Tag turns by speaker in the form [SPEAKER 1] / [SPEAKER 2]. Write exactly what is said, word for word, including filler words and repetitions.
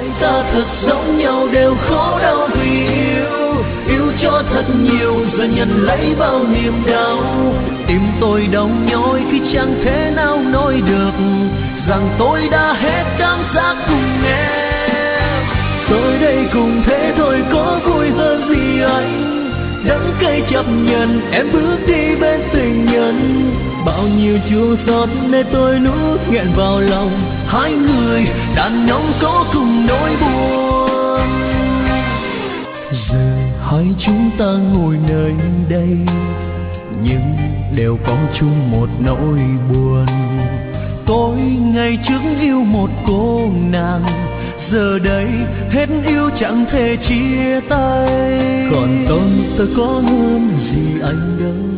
[SPEAKER 1] hai ta thật giống nhau đều khổ đau vì yêu, yêu cho thật nhiều rồi nhận lấy bao niềm đau. Tim tôi đau nhói khi chẳng thể nào nói được rằng tôi đã hết cảm giác cùng em. Tôi đây cùng thế thôi có vui hơn gì anh, đắng cay chấp nhận em bước đi bên tình nhân. Bao nhiêu chua xót nên tôi nuốt nghẹn vào lòng, hai người đàn ông có cùng nỗi buồn. Giờ hai chúng ta ngồi nơi đây nhưng đều có chung một nỗi buồn. Tôi ngày trước yêu một cô nàng, giờ đây hết yêu chẳng thể chia tay. Còn tôi tôi có hơn gì anh đâu,